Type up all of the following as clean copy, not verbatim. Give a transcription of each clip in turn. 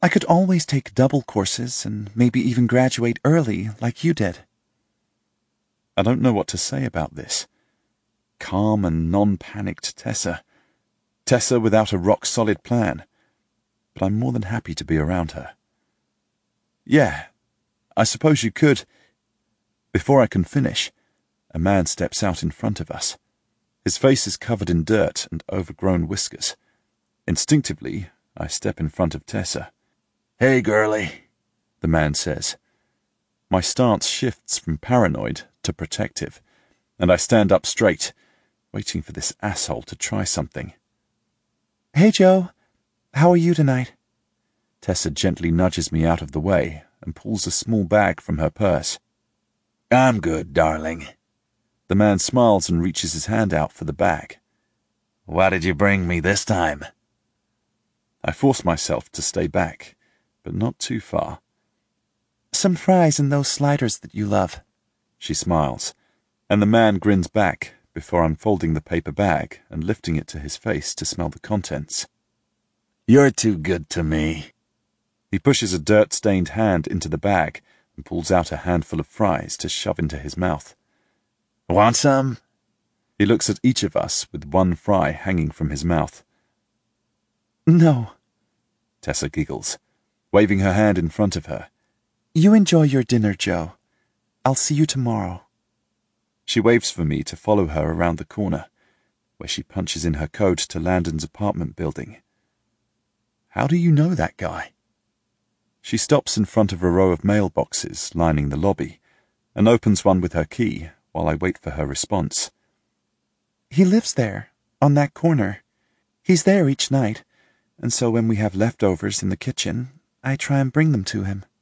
I could always take double courses and maybe even graduate early like you did. I don't know what to say about this. Calm and non-panicked Tessa. Tessa without a rock-solid plan. But I'm more than happy to be around her. Yeah, I suppose you could. Before I can finish, a man steps out in front of us. His face is covered in dirt and overgrown whiskers. Instinctively, I step in front of Tessa. "Hey, girlie," the man says. My stance shifts from paranoid to protective, and I stand up straight, waiting for this asshole to try something. "Hey, Joe. How are you tonight?" Tessa gently nudges me out of the way and pulls a small bag from her purse. "I'm good, darling." The man smiles and reaches his hand out for the bag. "What did you bring me this time?" I force myself to stay back, but not too far. "Some fries and those sliders that you love." She smiles, and the man grins back before unfolding the paper bag and lifting it to his face to smell the contents. "You're too good to me." He pushes a dirt-stained hand into the bag and pulls out a handful of fries to shove into his mouth. "Want some?" He looks at each of us with one fry hanging from his mouth. "No." Tessa giggles, waving her hand in front of her. "You enjoy your dinner, Joe. I'll see you tomorrow." She waves for me to follow her around the corner, where she punches in her code to Landon's apartment building. How do you know that guy? She stops in front of a row of mailboxes lining the lobby and opens one with her key while I wait for her response. "He lives there, on that corner. He's there each night, and so when we have leftovers in the kitchen, I try and bring them to him."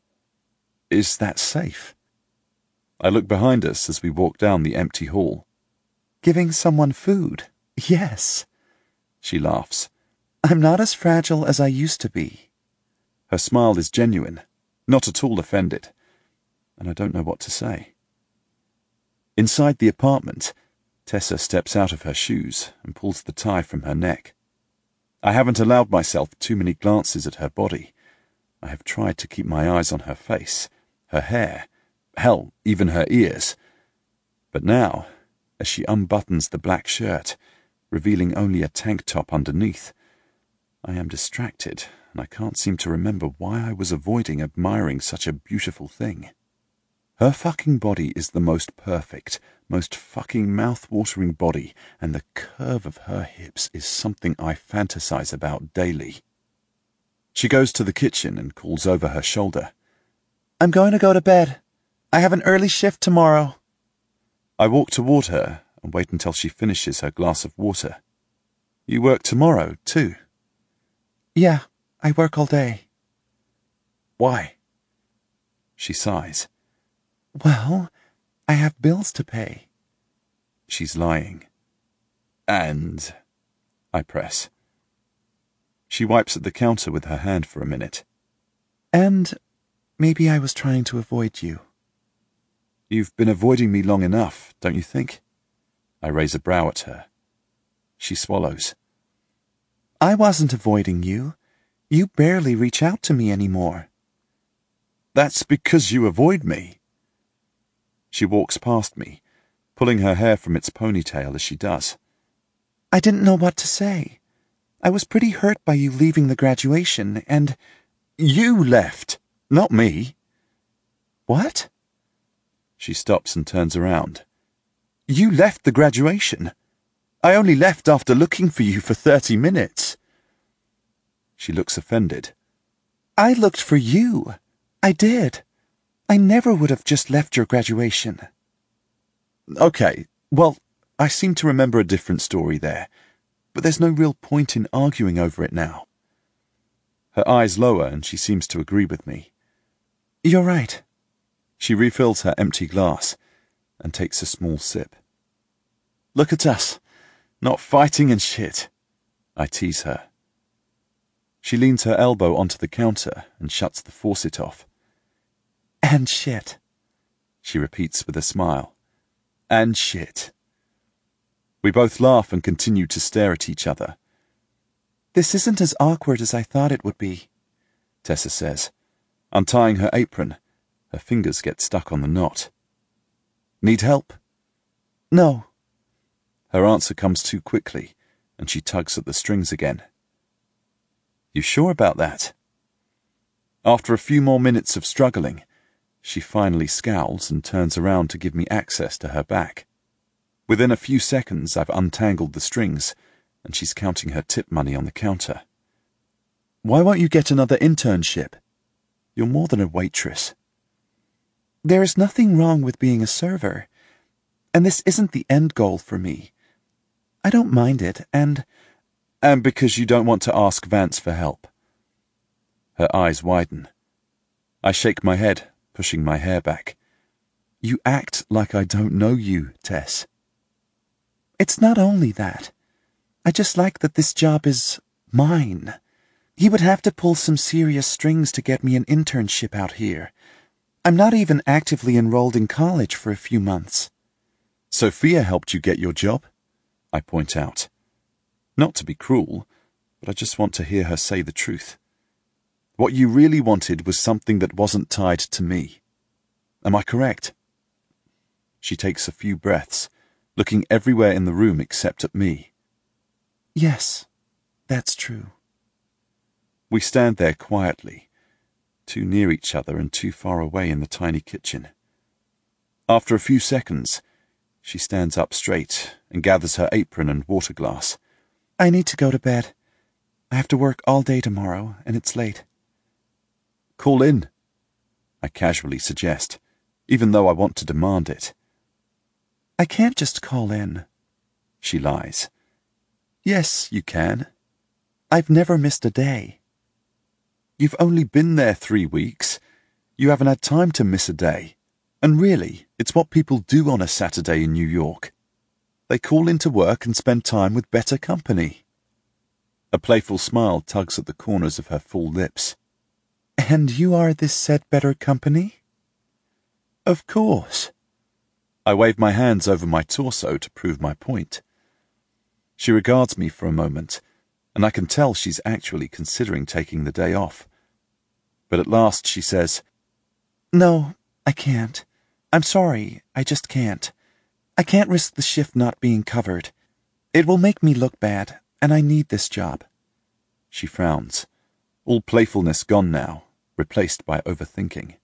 Is that safe? I look behind us as we walk down the empty hall. "Giving someone food? Yes." She laughs. "I'm not as fragile as I used to be." Her smile is genuine, not at all offended, and I don't know what to say. Inside the apartment, Tessa steps out of her shoes and pulls the tie from her neck. I haven't allowed myself too many glances at her body. I have tried to keep my eyes on her face, her hair, hell, even her ears. But now, as she unbuttons the black shirt, revealing only a tank top underneath, I am distracted, and I can't seem to remember why I was avoiding admiring such a beautiful thing. Her fucking body is the most perfect, most fucking mouth-watering body, and the curve of her hips is something I fantasize about daily. She goes to the kitchen and calls over her shoulder. "I'm going to go to bed. I have an early shift tomorrow." I walk toward her and wait until she finishes her glass of water. You work tomorrow, too? "Yeah, I work all day." Why? She sighs. "Well, I have bills to pay." She's lying. "And?" I press. She wipes at the counter with her hand for a minute. "And maybe I was trying to avoid you." You've been avoiding me long enough, don't you think? I raise a brow at her. She swallows. "I wasn't avoiding you. You barely reach out to me anymore." "That's because you avoid me." She walks past me, pulling her hair from its ponytail as she does. "I didn't know what to say. I was pretty hurt by you leaving the graduation, and—" "You left, not me." "What?" She stops and turns around. "You left the graduation. I only left after looking for you for 30 minutes. She looks offended. "I looked for you. I did. I never would have just left your graduation." Okay, well, I seem to remember a different story there, but there's no real point in arguing over it now. Her eyes lower and she seems to agree with me. "You're right." She refills her empty glass and takes a small sip. "Look at us, not fighting and shit," I tease her. She leans her elbow onto the counter and shuts the faucet off. "And shit," she repeats with a smile. "And shit." We both laugh and continue to stare at each other. "This isn't as awkward as I thought it would be." Tessa says. Untying her apron, her fingers get stuck on the knot. Need help? No. Her answer comes too quickly, and she tugs at the strings again. You sure about that? After a few more minutes of struggling, she finally scowls and turns around to give me access to her back. Within a few seconds, I've untangled the strings, and she's counting her tip money on the counter. Why won't you get another internship? You're more than a waitress. There is nothing wrong with being a server, and this isn't the end goal for me. I don't mind it, and because you don't want to ask Vance for help. Her eyes widen. I shake my head, pushing my hair back. You act like I don't know you, Tess. It's not only that. I just like that this job is mine. He would have to pull some serious strings to get me an internship out here. I'm not even actively enrolled in college for a few months. Sophia helped you get your job? I point out. Not to be cruel, but I just want to hear her say the truth. What you really wanted was something that wasn't tied to me. Am I correct? She takes a few breaths, looking everywhere in the room except at me. Yes, that's true. We stand there quietly, too near each other and too far away in the tiny kitchen. After a few seconds, she stands up straight and gathers her apron and water glass. I need to go to bed. I have to work all day tomorrow, and it's late. Call in, I casually suggest, even though I want to demand it. I can't just call in. She lies. Yes, you can. I've never missed a day. You've only been there 3 weeks. You haven't had time to miss a day. And really, it's what people do on a Saturday in New York. They call into work and spend time with better company. A playful smile tugs at the corners of her full lips. And you are this said better company? Of course. I wave my hands over my torso to prove my point. She regards me for a moment, and I can tell she's actually considering taking the day off. But at last she says, No, I can't. I'm sorry, I just can't. I can't risk the shift not being covered. It will make me look bad, and I need this job. She frowns, all playfulness gone now, replaced by overthinking.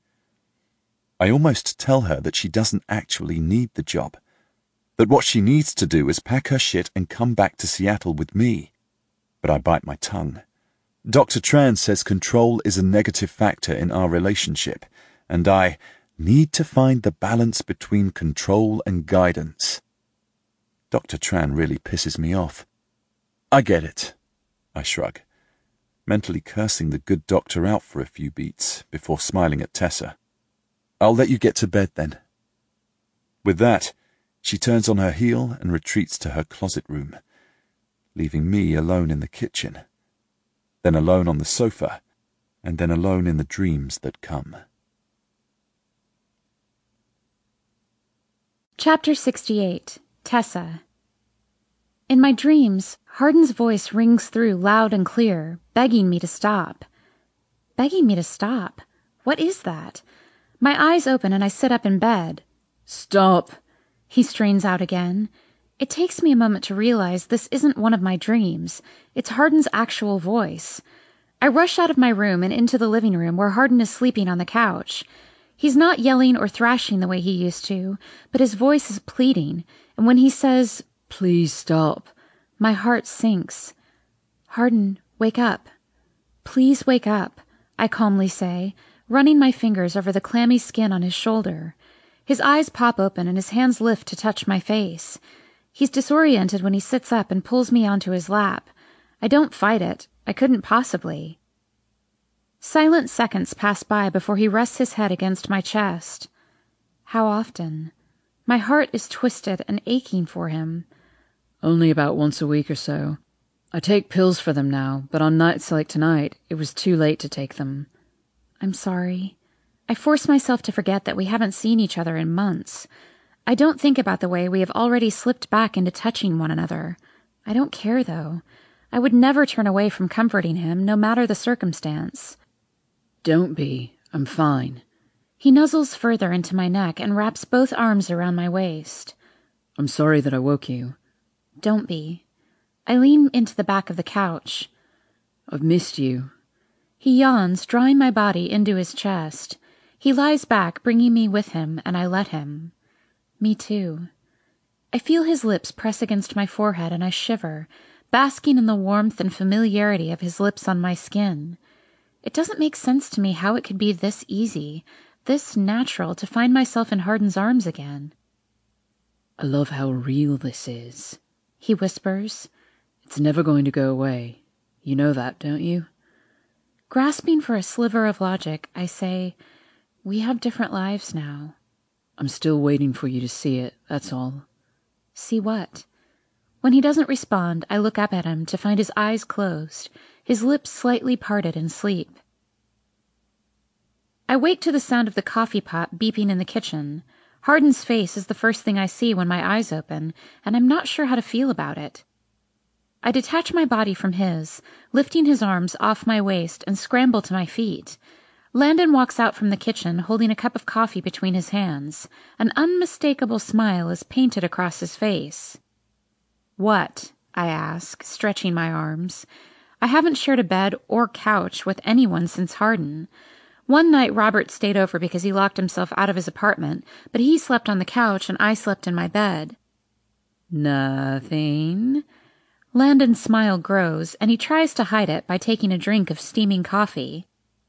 I almost tell her that she doesn't actually need the job, that what she needs to do is pack her shit and come back to Seattle with me. But I bite my tongue. Dr. Tran says control is a negative factor in our relationship, and I need to find the balance between control and guidance. Dr. Tran really pisses me off. I get it, I shrug, mentally cursing the good doctor out for a few beats before smiling at Tessa. I'll let you get to bed then. With that, she turns on her heel and retreats to her closet room, leaving me alone in the kitchen, then alone on the sofa, and then alone in the dreams that come. Chapter 68. Tessa. In my dreams, Hardin's voice rings through loud and clear, begging me to stop. Begging me to stop? What is that? My eyes open and I sit up in bed. Stop, he strains out again. It takes me a moment to realize this isn't one of my dreams. It's Hardin's actual voice. I rush out of my room and into the living room where Hardin is sleeping on the couch. He's not yelling or thrashing the way he used to, but his voice is pleading, and when he says, "Please stop," my heart sinks. Hardin, wake up. Please wake up, I calmly say, running my fingers over the clammy skin on his shoulder. His eyes pop open and his hands lift to touch my face. He's disoriented when he sits up and pulls me onto his lap. I don't fight it. I couldn't possibly. Silent seconds pass by before he rests his head against my chest. How often? My heart is twisted and aching for him. Only about once a week or so. I take pills for them now, but on nights like tonight, it was too late to take them. I'm sorry. I force myself to forget that we haven't seen each other in months. I don't think about the way we have already slipped back into touching one another. I don't care, though. I would never turn away from comforting him, no matter the circumstance. Don't be. I'm fine. He nuzzles further into my neck and wraps both arms around my waist. I'm sorry that I woke you. Don't be. I lean into the back of the couch. I've missed you. He yawns, drawing my body into his chest. He lies back, bringing me with him, and I let him. Me too. I feel his lips press against my forehead, and I shiver, basking in the warmth and familiarity of his lips on my skin. It doesn't make sense to me how it could be this easy, this natural to find myself in Hardin's arms again. I love how real this is, he whispers. It's never going to go away. You know that, don't you? Grasping for a sliver of logic, I say, we have different lives now. I'm still waiting for you to see it, that's all. See what? When he doesn't respond, I look up at him to find his eyes closed, his lips slightly parted in sleep. I wake to the sound of the coffee pot beeping in the kitchen. Hardin's face is the first thing I see when my eyes open, and I'm not sure how to feel about it. I detach my body from his, lifting his arms off my waist, and scramble to my feet. Landon walks out from the kitchen, holding a cup of coffee between his hands. An unmistakable smile is painted across his face. What? I ask, stretching my arms. I haven't shared a bed or couch with anyone since Hardin. One night Robert stayed over because he locked himself out of his apartment, but he slept on the couch and I slept in my bed. Nothing. Landon's smile grows, and he tries to hide it by taking a drink of steaming coffee.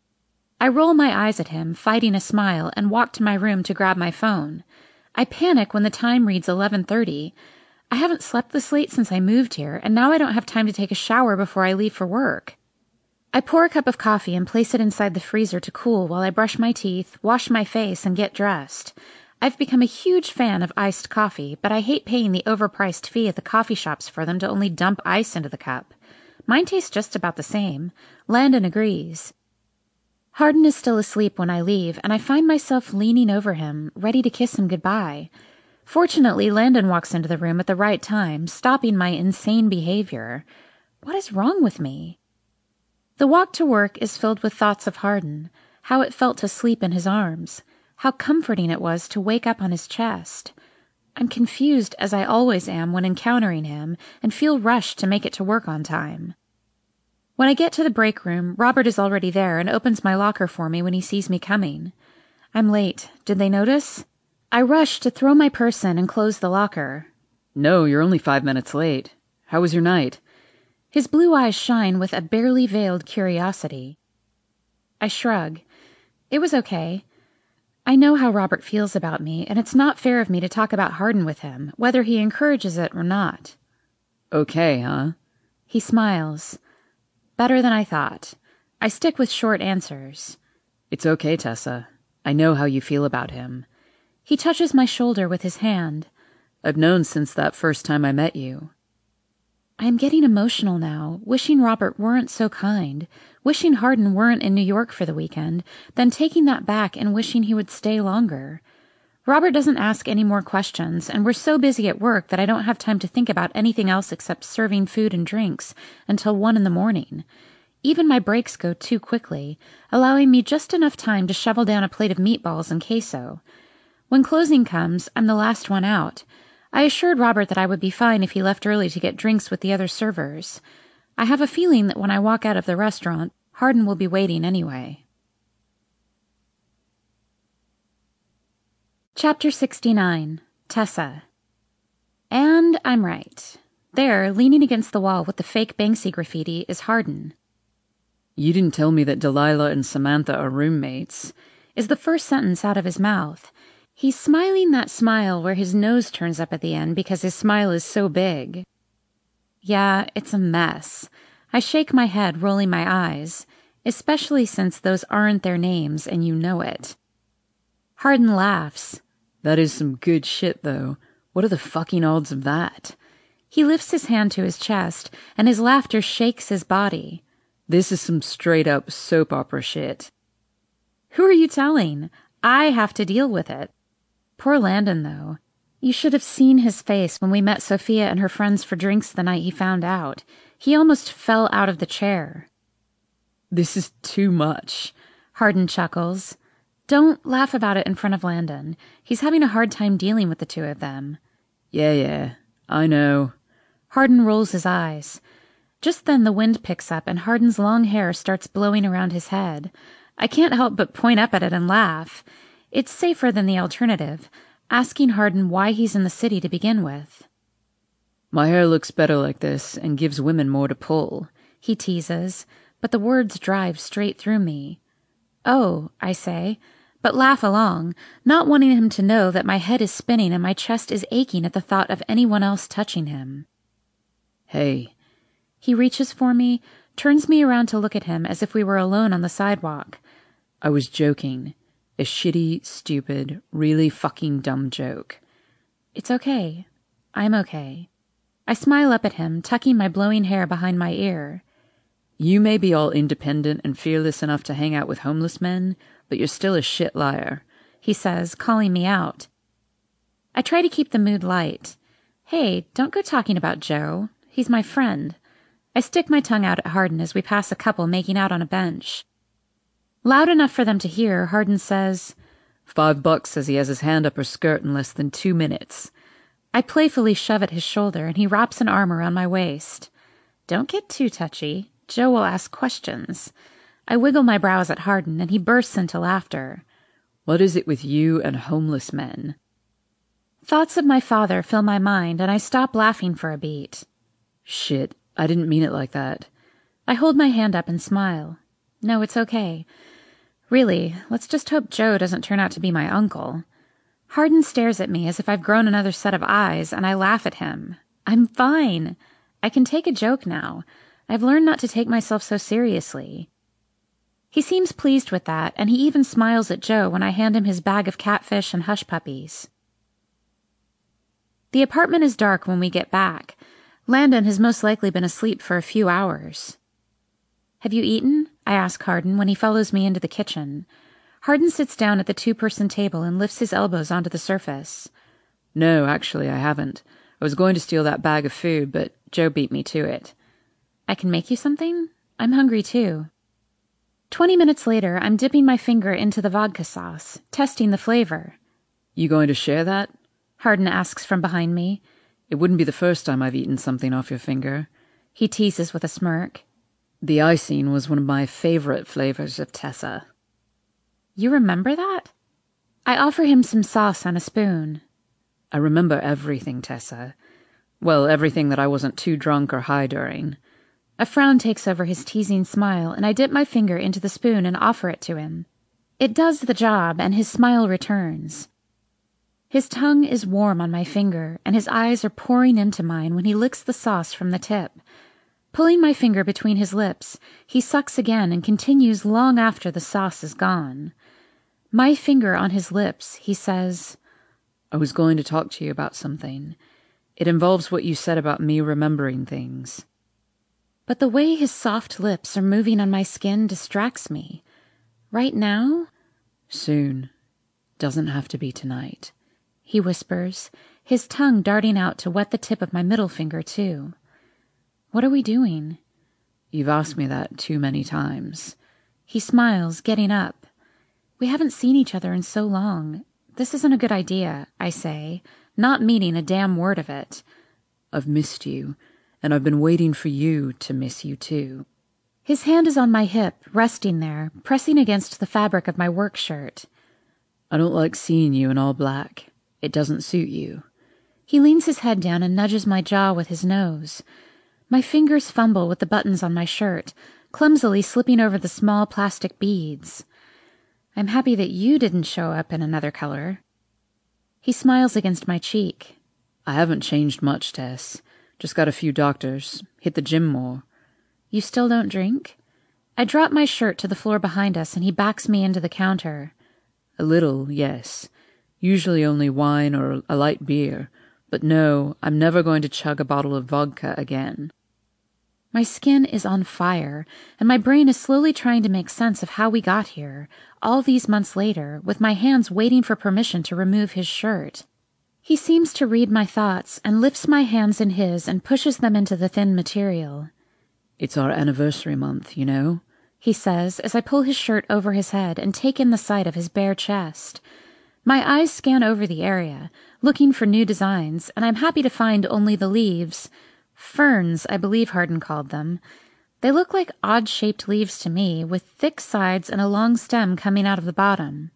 I roll my eyes at him, fighting a smile, and walk to my room to grab my phone. I panic when the time reads 11:30. I haven't slept this late since I moved here, and now I don't have time to take a shower before I leave for work. I pour a cup of coffee and place it inside the freezer to cool while I brush my teeth, wash my face, and get dressed. I've become a huge fan of iced coffee, but I hate paying the overpriced fee at the coffee shops for them to only dump ice into the cup. Mine tastes just about the same. Landon agrees. Hardin is still asleep when I leave, and I find myself leaning over him, ready to kiss him goodbye. Fortunately, Landon walks into the room at the right time, stopping my insane behavior. What is wrong with me? The walk to work is filled with thoughts of Hardin, how it felt to sleep in his arms, how comforting it was to wake up on his chest. I'm confused, as I always am when encountering him, and feel rushed to make it to work on time. When I get to the break room, Robert is already there and opens my locker for me when he sees me coming. I'm late. Did they notice? I rush to throw my purse in and close the locker. No, you're only 5 minutes late. How was your night? His blue eyes shine with a barely veiled curiosity. I shrug. It was okay. I know how Robert feels about me, and it's not fair of me to talk about Hardin with him, whether he encourages it or not. Okay, huh? He smiles. Better than I thought. I stick with short answers. It's okay, Tessa. I know how you feel about him. He touches my shoulder with his hand. I've known since that first time I met you. I am getting emotional now, wishing Robert weren't so kind, wishing Hardin weren't in New York for the weekend, then taking that back and wishing he would stay longer. Robert doesn't ask any more questions, and we're so busy at work that I don't have time to think about anything else except serving food and drinks until 1 a.m. Even my breaks go too quickly, allowing me just enough time to shovel down a plate of meatballs and queso. When closing comes, I'm the last one out. I assured Robert that I would be fine if he left early to get drinks with the other servers. I have a feeling that when I walk out of the restaurant, Hardin will be waiting anyway. Chapter 69. Tessa. And I'm right. There, leaning against the wall with the fake Banksy graffiti, is Hardin. You didn't tell me that Delilah and Samantha are roommates, is the first sentence out of his mouth. He's smiling that smile where his nose turns up at the end because his smile is so big. Yeah, it's a mess. I shake my head, rolling my eyes, especially since those aren't their names and you know it. Hardin laughs. That is some good shit, though. What are the fucking odds of that? He lifts his hand to his chest, and his laughter shakes his body. This is some straight-up soap opera shit. Who are you telling? I have to deal with it. Poor Landon, though. You should have seen his face when we met Sophia and her friends for drinks the night he found out. He almost fell out of the chair. This is too much. Hardin chuckles. Don't laugh about it in front of Landon. He's having a hard time dealing with the two of them. Yeah, I know. Hardin rolls his eyes. Just then the wind picks up and Hardin's long hair starts blowing around his head. I can't help but point up at it and laugh. It's safer than the alternative, asking Hardin why he's in the city to begin with. My hair looks better like this and gives women more to pull, he teases, but the words drive straight through me. Oh, I say, but laugh along, not wanting him to know that my head is spinning and my chest is aching at the thought of anyone else touching him. Hey. He reaches for me, turns me around to look at him as if we were alone on the sidewalk. I was joking. A shitty, stupid, really fucking dumb joke. It's okay. I'm okay. I smile up at him, tucking my blowing hair behind my ear. You may be all independent and fearless enough to hang out with homeless men, but you're still a shit liar, he says, calling me out. I try to keep the mood light. Hey, don't go talking about Joe. He's my friend. I stick my tongue out at Hardin as we pass a couple making out on a bench. Loud enough for them to hear, Hardin says, $5 says he has his hand up her skirt in less than 2 minutes. I playfully shove at his shoulder, and he wraps an arm around my waist. Don't get too touchy. Joe will ask questions. I wiggle my brows at Hardin, and he bursts into laughter. What is it with you and homeless men? Thoughts of my father fill my mind, and I stop laughing for a beat. Shit, I didn't mean it like that. I hold my hand up and smile. No, it's okay. Really, let's just hope Joe doesn't turn out to be my uncle. Hardin stares at me as if I've grown another set of eyes, and I laugh at him. I'm fine. I can take a joke now. I've learned not to take myself so seriously. He seems pleased with that, and he even smiles at Joe when I hand him his bag of catfish and hush puppies. The apartment is dark when we get back. Landon has most likely been asleep for a few hours. Have you eaten? I ask Hardin when he follows me into the kitchen. Hardin sits down at the 2-person table and lifts his elbows onto the surface. No, actually, I haven't. I was going to steal that bag of food, but Joe beat me to it. I can make you something? I'm hungry too. 20 minutes later, I'm dipping my finger into the vodka sauce, testing the flavor. You going to share that? Hardin asks from behind me. It wouldn't be the first time I've eaten something off your finger. He teases with a smirk. The icing was one of my favorite flavors of Tessa. You remember that? I offer him some sauce on a spoon. I remember everything, Tessa. Well, everything that I wasn't too drunk or high during. A frown takes over his teasing smile, and I dip my finger into the spoon and offer it to him. It does the job, and his smile returns. His tongue is warm on my finger, and his eyes are pouring into mine when he licks the sauce from the tip. Pulling my finger between his lips, he sucks again and continues long after the sauce is gone. My finger on his lips, he says, I was going to talk to you about something. It involves what you said about me remembering things. But the way his soft lips are moving on my skin distracts me. Right now? Soon. Doesn't have to be tonight. He whispers, his tongue darting out to wet the tip of my middle finger, too. What are we doing? You've asked me that too many times. He smiles, getting up. We haven't seen each other in so long. This isn't a good idea, I say, not meaning a damn word of it. I've missed you, and I've been waiting for you to miss you too. His hand is on my hip, resting there, pressing against the fabric of my work shirt. I don't like seeing you in all black. It doesn't suit you. He leans his head down and nudges my jaw with his nose. My fingers fumble with the buttons on my shirt, clumsily slipping over the small plastic beads. I'm happy that you didn't show up in another color. He smiles against my cheek. I haven't changed much, Tess. Just got a few doctors. Hit the gym more. You still don't drink? I drop my shirt to the floor behind us and he backs me into the counter. A little, yes. Usually only wine or a light beer. But no, I'm never going to chug a bottle of vodka again. My skin is on fire, and my brain is slowly trying to make sense of how we got here, all these months later, with my hands waiting for permission to remove his shirt. He seems to read my thoughts and lifts my hands in his and pushes them into the thin material. It's our anniversary month, you know? he says as I pull his shirt over his head and take in the sight of his bare chest. My eyes scan over the area, looking for new designs, and I'm happy to find only the leaves. Ferns, I believe Hardin called them. They look like odd-shaped leaves to me, with thick sides and a long stem coming out of the bottom.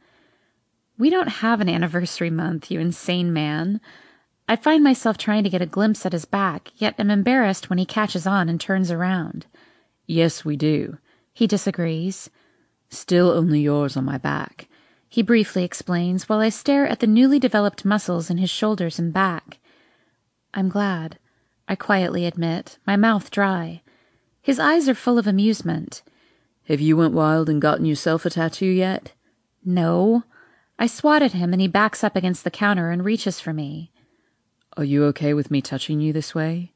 We don't have an anniversary month, you insane man. I find myself trying to get a glimpse at his back, yet am embarrassed when he catches on and turns around. Yes, we do. He disagrees. Still only yours on my back, he briefly explains while I stare at the newly developed muscles in his shoulders and back. I'm glad, I quietly admit, my mouth dry. His eyes are full of amusement. Have you went wild and gotten yourself a tattoo yet? No. I swat at him and he backs up against the counter and reaches for me. Are you okay with me touching you this way?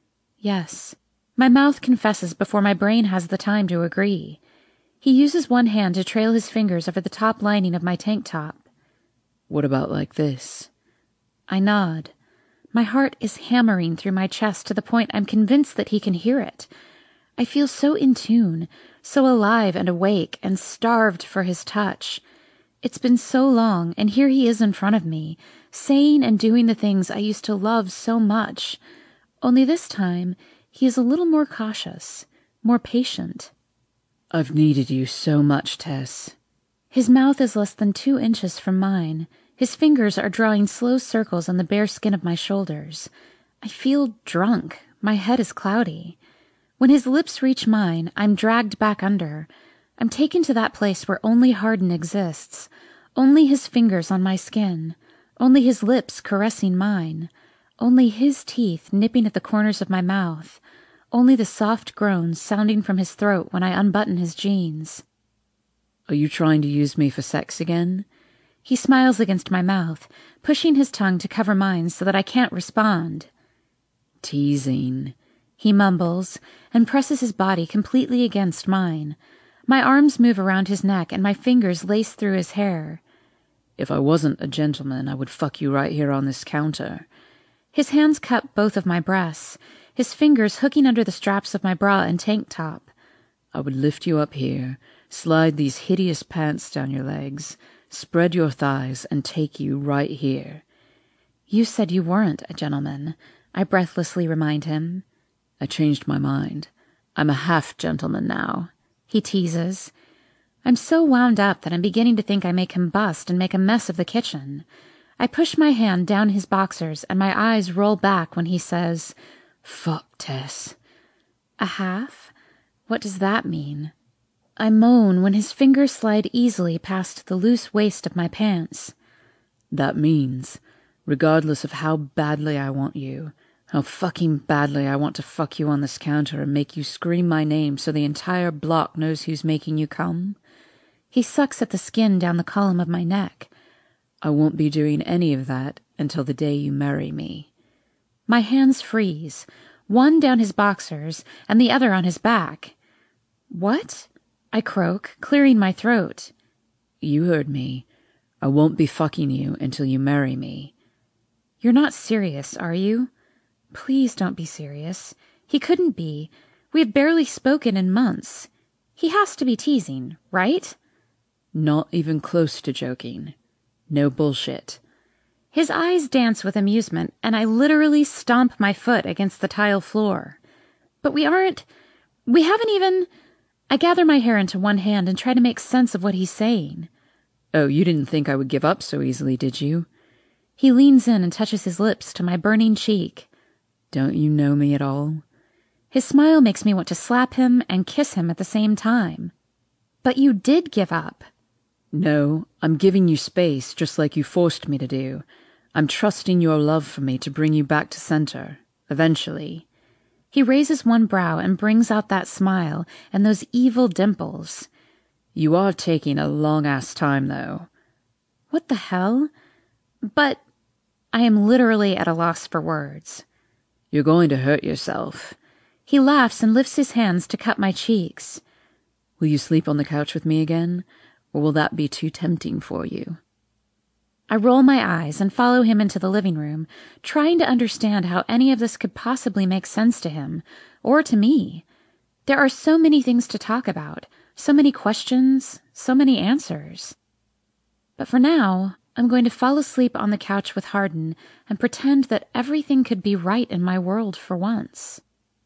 Yes. My mouth confesses before my brain has the time to agree. He uses one hand to trail his fingers over the top lining of my tank top. What about like this? I nod. My heart is hammering through my chest to the point I'm convinced that he can hear it. I feel so in tune, so alive and awake and starved for his touch. It's been so long, and here he is in front of me, saying and doing the things I used to love so much. Only this time, he is a little more cautious, more patient. I've needed you so much, Tess. His mouth is less than 2 inches from mine. His fingers are drawing slow circles on the bare skin of my shoulders. I feel drunk. My head is cloudy. When his lips reach mine, I'm dragged back under. I'm taken to that place where only Hardin exists, only his fingers on my skin, only his lips caressing mine, only his teeth nipping at the corners of my mouth, only the soft groans sounding from his throat when I unbutton his jeans. Are you trying to use me for sex again? He smiles against my mouth, pushing his tongue to cover mine so that I can't respond. Teasing, he mumbles, and presses his body completely against mine. My arms move around his neck and my fingers lace through his hair. If I wasn't a gentleman, I would fuck you right here on this counter. His hands cup both of my breasts, his fingers hooking under the straps of my bra and tank top. I would lift you up here, slide these hideous pants down your legs, spread your thighs, and take you right here. You said you weren't a gentleman, I breathlessly remind him. I changed my mind. I'm a half-gentleman now, he teases. I'm so wound up that I'm beginning to think I may combust and make a mess of the kitchen. I push my hand down his boxers and my eyes roll back when he says, "Fuck, Tess." A half? What does that mean? I moan when his fingers slide easily past the loose waist of my pants. That means, regardless of how badly I want you, how fucking badly I want to fuck you on this counter and make you scream my name so the entire block knows who's making you come. He sucks at the skin down the column of my neck. I won't be doing any of that until the day you marry me. My hands freeze, one down his boxers and the other on his back. What? I croak, clearing my throat. You heard me. I won't be fucking you until you marry me. You're not serious, are you? Please don't be serious. He couldn't be. We have barely spoken in months. He has to be teasing, right? Not even close to joking. No bullshit. His eyes dance with amusement, and I literally stomp my foot against the tile floor. But we haven't even... I gather my hair into one hand and try to make sense of what he's saying. Oh, you didn't think I would give up so easily, did you? He leans in and touches his lips to my burning cheek. Don't you know me at all? His smile makes me want to slap him and kiss him at the same time. But you did give up. No, I'm giving you space just like you forced me to do. I'm trusting your love for me to bring you back to center, eventually. He raises one brow and brings out that smile and those evil dimples. You are taking a long-ass time, though. What the hell? But I am literally at a loss for words. You're going to hurt yourself. He laughs and lifts his hands to cup my cheeks. Will you sleep on the couch with me again, or will that be too tempting for you? I roll my eyes and follow him into the living room, trying to understand how any of this could possibly make sense to him, or to me. There are so many things to talk about, So many questions, so many answers. But for now, I'm going to fall asleep on the couch with Hardin and pretend that everything could be right in my world for once.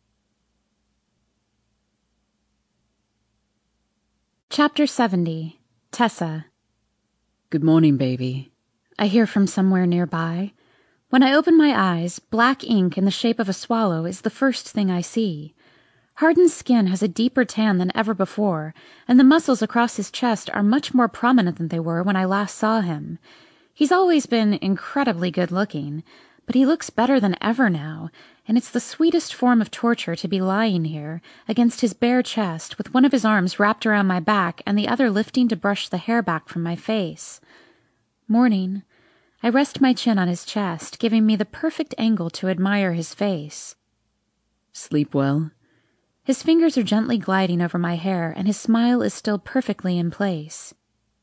Chapter 70. Tessa. Good morning, baby, I hear from somewhere nearby. When I open my eyes, black ink in the shape of a swallow is the first thing I see. Hardin's skin has a deeper tan than ever before, and the muscles across his chest are much more prominent than they were when I last saw him. He's always been incredibly good-looking, but he looks better than ever now, and it's the sweetest form of torture to be lying here, against his bare chest, with one of his arms wrapped around my back and the other lifting to brush the hair back from my face. Morning. I rest my chin on his chest, giving me the perfect angle to admire his face. Sleep well? His fingers are gently gliding over my hair, and his smile is still perfectly in place.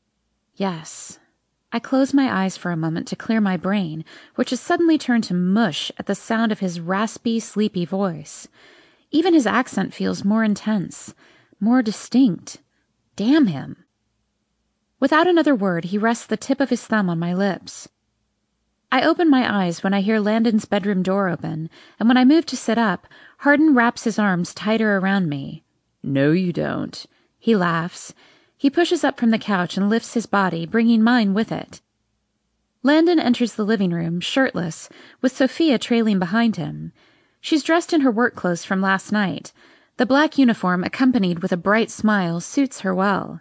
Yes. I close my eyes for a moment to clear my brain, which has suddenly turned to mush at the sound of his raspy, sleepy voice. Even his accent feels more intense, more distinct. Damn him. Without another word, he rests the tip of his thumb on my lips. I open my eyes when I hear Landon's bedroom door open, and when I move to sit up, Hardin wraps his arms tighter around me. No, you don't. He laughs. He pushes up from the couch and lifts his body, bringing mine with it. Landon enters the living room, shirtless, with Sophia trailing behind him. She's dressed in her work clothes from last night. The black uniform, accompanied with a bright smile, suits her well.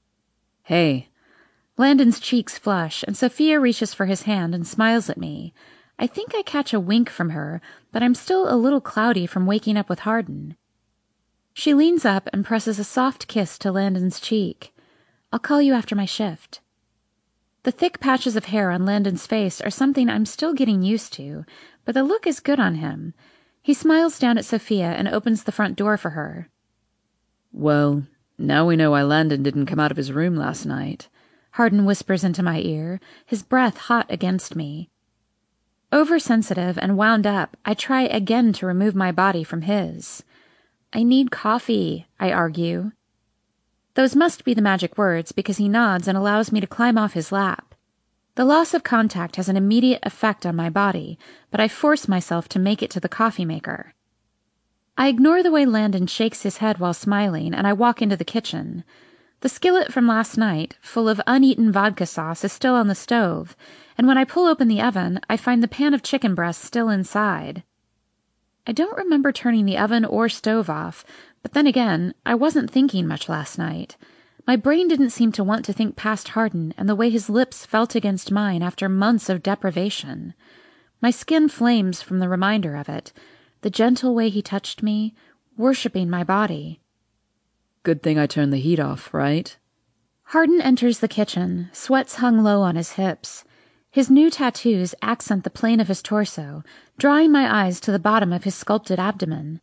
Hey. Landon's cheeks flush, and Sophia reaches for his hand and smiles at me. I think I catch a wink from her, but I'm still a little cloudy from waking up with Hardin. She leans up and presses a soft kiss to Landon's cheek. I'll call you after my shift. The thick patches of hair on Landon's face are something I'm still getting used to, but the look is good on him. He smiles down at Sophia and opens the front door for her. Well, now we know why Landon didn't come out of his room last night. Hardin whispers into my ear, his breath hot against me. Oversensitive and wound up, I try again to remove my body from his. I need coffee, I argue. Those must be the magic words, because he nods and allows me to climb off his lap. The loss of contact has an immediate effect on my body, but I force myself to make it to the coffee maker. I ignore the way Landon shakes his head while smiling, and I walk into the kitchen. The skillet from last night, full of uneaten vodka sauce, is still on the stove, and when I pull open the oven, I find the pan of chicken breast still inside. I don't remember turning the oven or stove off, but then again, I wasn't thinking much last night. My brain didn't seem to want to think past Hardin and the way his lips felt against mine after months of deprivation. My skin flames from the reminder of it, the gentle way he touched me, worshipping my body. Good thing I turned the heat off, right? Hardin enters the kitchen, sweats hung low on his hips. His new tattoos accent the plane of his torso, drawing my eyes to the bottom of his sculpted abdomen.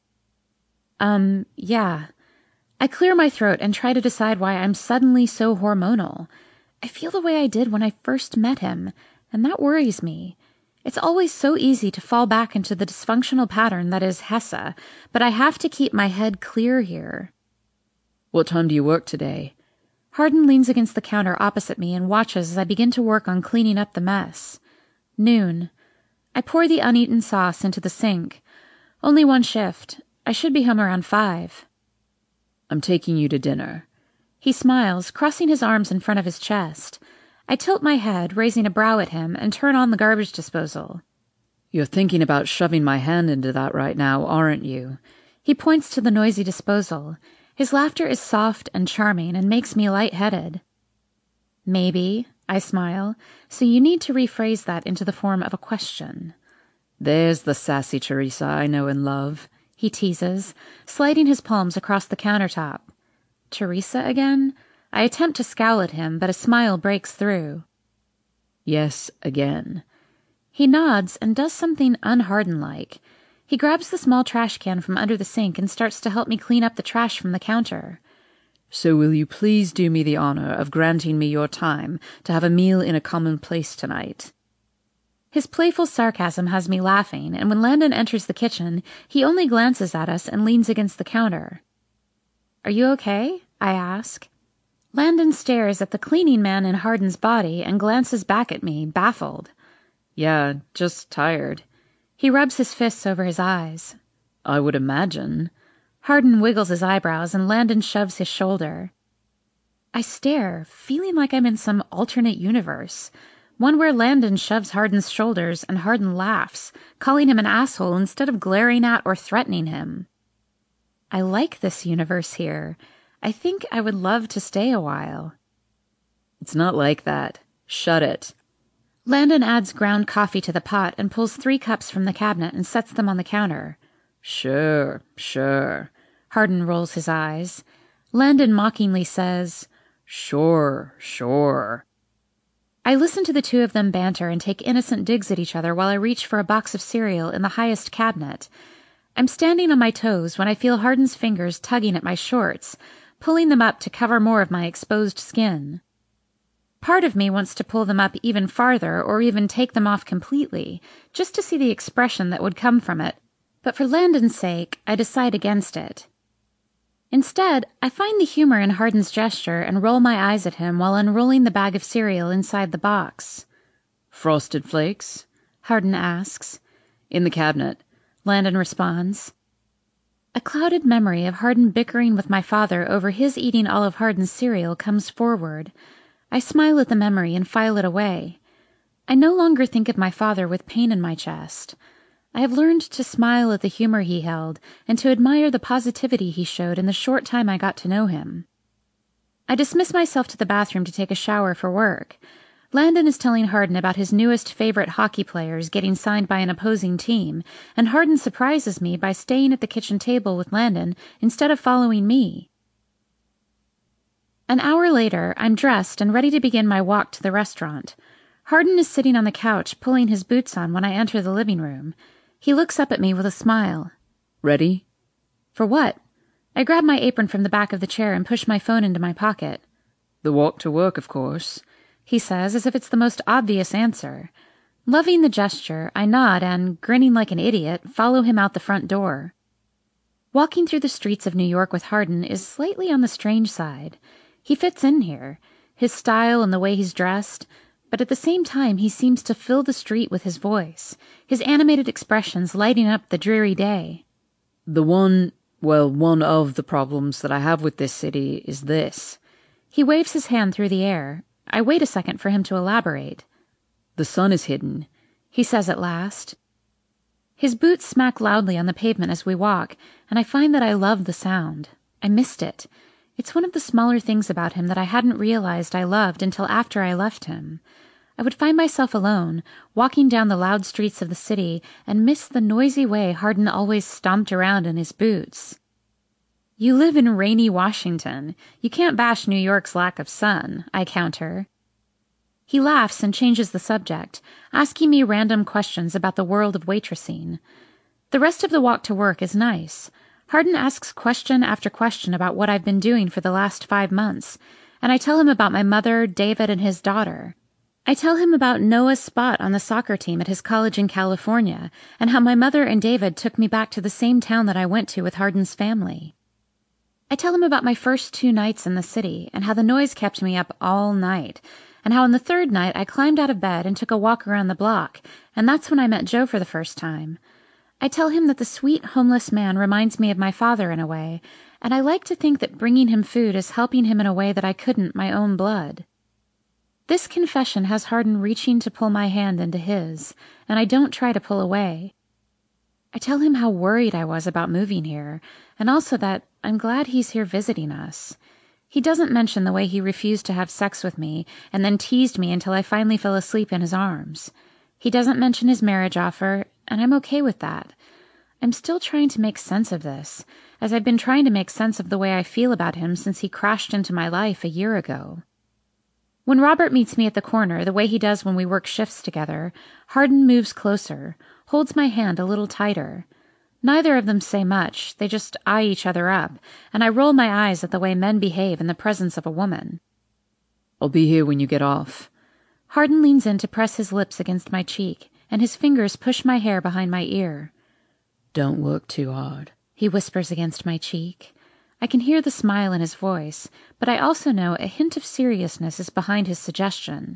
Yeah. I clear my throat and try to decide why I'm suddenly so hormonal. I feel the way I did when I first met him, and that worries me. It's always so easy to fall back into the dysfunctional pattern that is Hessa, but I have to keep my head clear here. What time do you work today? Hardin leans against the counter opposite me and watches as I begin to work on cleaning up the mess. Noon. I pour the uneaten sauce into the sink. Only one shift. I should be home around 5. I'm taking you to dinner. He smiles, crossing his arms in front of his chest. I tilt my head, raising a brow at him, and turn on the garbage disposal. You're thinking about shoving my hand into that right now, aren't you? He points to the noisy disposal. His laughter is soft and charming and makes me lightheaded. Maybe, I smile, so you need to rephrase that into the form of a question. There's the sassy Teresa I know and love, he teases, sliding his palms across the countertop. Teresa again? I attempt to scowl at him, but a smile breaks through. Yes, again. He nods and does something un-Hardin-like. He grabs the small trash can from under the sink and starts to help me clean up the trash from the counter. So will you please do me the honor of granting me your time to have a meal in a common place tonight? His playful sarcasm has me laughing, and when Landon enters the kitchen, he only glances at us and leans against the counter. Are you okay? I ask. Landon stares at the cleaning man in Hardin's body and glances back at me, baffled. Yeah, just tired. He rubs his fists over his eyes. I would imagine. Hardin wiggles his eyebrows and Landon shoves his shoulder. I stare, feeling like I'm in some alternate universe, one where Landon shoves Hardin's shoulders and Hardin laughs, calling him an asshole instead of glaring at or threatening him. I like this universe here. I think I would love to stay a while. It's not like that. Shut it. Landon adds ground coffee to the pot and pulls 3 cups from the cabinet and sets them on the counter. Sure. Hardin rolls his eyes. Landon mockingly says, Sure. I listen to the two of them banter and take innocent digs at each other while I reach for a box of cereal in the highest cabinet. I'm standing on my toes when I feel Hardin's fingers tugging at my shorts, pulling them up to cover more of my exposed skin. Part of me wants to pull them up even farther or even take them off completely, just to see the expression that would come from it, but for Landon's sake, I decide against it. Instead, I find the humor in Hardin's gesture and roll my eyes at him while unrolling the bag of cereal inside the box. Frosted Flakes? Hardin asks. In the cabinet. Landon responds. A clouded memory of Hardin bickering with my father over his eating all of Hardin's cereal comes forward. I smile at the memory and file it away. I no longer think of my father with pain in my chest. I have learned to smile at the humor he held and to admire the positivity he showed in the short time I got to know him. I dismiss myself to the bathroom to take a shower for work. Landon is telling Hardin about his newest favorite hockey players getting signed by an opposing team, and Hardin surprises me by staying at the kitchen table with Landon instead of following me. An hour later, I'm dressed and ready to begin my walk to the restaurant. Hardin is sitting on the couch, pulling his boots on when I enter the living room. He looks up at me with a smile. Ready? For what? I grab my apron from the back of the chair and push my phone into my pocket. The walk to work, of course, he says, as if it's the most obvious answer. Loving the gesture, I nod and, grinning like an idiot, follow him out the front door. Walking through the streets of New York with Hardin is slightly on the strange side. He fits in here, his style and the way he's dressed, but at the same time he seems to fill the street with his voice, his animated expressions lighting up the dreary day. One of the problems that I have with this city is this. He waves his hand through the air. I wait a second for him to elaborate. The sun is hidden, he says at last. His boots smack loudly on the pavement as we walk, and I find that I love the sound. I missed it. It's one of the smaller things about him that I hadn't realized I loved until after I left him. I would find myself alone, walking down the loud streets of the city, and miss the noisy way Hardin always stomped around in his boots. You live in rainy Washington. You can't bash New York's lack of sun, I counter. He laughs and changes the subject, asking me random questions about the world of waitressing. The rest of the walk to work is nice. Hardin asks question after question about what I've been doing for the last 5 months, and I tell him about my mother, David, and his daughter. I tell him about Noah's spot on the soccer team at his college in California, and how my mother and David took me back to the same town that I went to with Hardin's family. I tell him about my first 2 nights in the city, and how the noise kept me up all night, and how on the 3rd night I climbed out of bed and took a walk around the block, and that's when I met Joe for the first time. I tell him that the sweet, homeless man reminds me of my father in a way, and I like to think that bringing him food is helping him in a way that I couldn't my own blood. This confession has Hardin reaching to pull my hand into his, and I don't try to pull away. I tell him how worried I was about moving here, and also that I'm glad he's here visiting us. He doesn't mention the way he refused to have sex with me and then teased me until I finally fell asleep in his arms. He doesn't mention his marriage offer, and I'm okay with that. I'm still trying to make sense of this, as I've been trying to make sense of the way I feel about him since he crashed into my life a year ago. When Robert meets me at the corner, the way he does when we work shifts together, Hardin moves closer, holds my hand a little tighter. Neither of them say much, they just eye each other up, and I roll my eyes at the way men behave in the presence of a woman. I'll be here when you get off. Hardin leans in to press his lips against my cheek, and his fingers push my hair behind my ear. Don't work too hard, he whispers against my cheek. I can hear the smile in his voice, but I also know a hint of seriousness is behind his suggestion.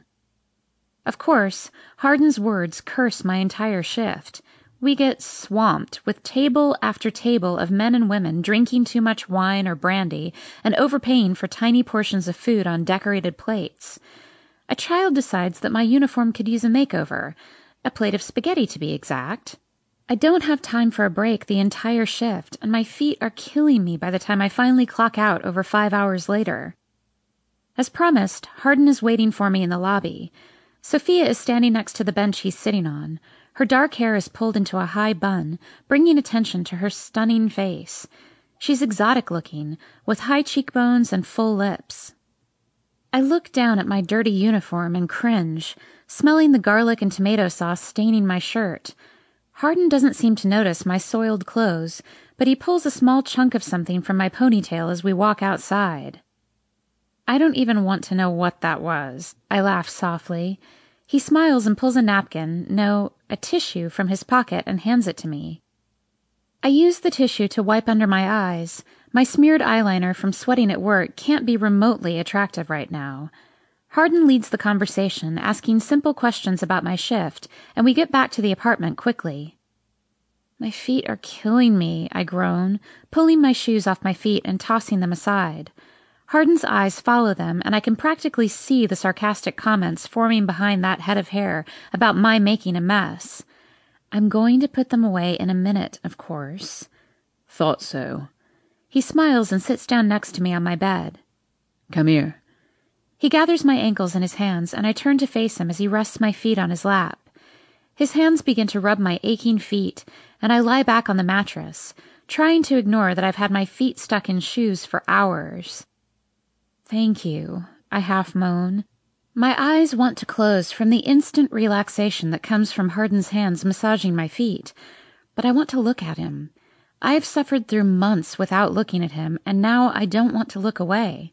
Of course, Hardin's words curse my entire shift. We get swamped with table after table of men and women drinking too much wine or brandy and overpaying for tiny portions of food on decorated plates. A child decides that my uniform could use a makeover, a plate of spaghetti to be exact. I don't have time for a break the entire shift, and my feet are killing me by the time I finally clock out over 5 hours later. As promised, Hardin is waiting for me in the lobby. Sophia is standing next to the bench he's sitting on. Her dark hair is pulled into a high bun, bringing attention to her stunning face. She's exotic-looking, with high cheekbones and full lips. I look down at my dirty uniform and cringe, smelling the garlic and tomato sauce staining my shirt. Hardin doesn't seem to notice my soiled clothes, but he pulls a small chunk of something from my ponytail as we walk outside. I don't even want to know what that was. I laugh softly. He smiles and pulls a napkin, no, a tissue from his pocket and hands it to me. I use the tissue to wipe under my eyes. My smeared eyeliner from sweating at work can't be remotely attractive right now. Hardin leads the conversation, asking simple questions about my shift, and we get back to the apartment quickly. My feet are killing me, I groan, pulling my shoes off my feet and tossing them aside. Hardin's eyes follow them, and I can practically see the sarcastic comments forming behind that head of hair about my making a mess. I'm going to put them away in a minute, of course. Thought so. He smiles and sits down next to me on my bed. Come here. He gathers my ankles in his hands, and I turn to face him as he rests my feet on his lap. His hands begin to rub my aching feet, and I lie back on the mattress, trying to ignore that I've had my feet stuck in shoes for hours. Thank you, I half moan. My eyes want to close from the instant relaxation that comes from Hardin's hands massaging my feet, but I want to look at him. I have suffered through months without looking at him, and now I don't want to look away.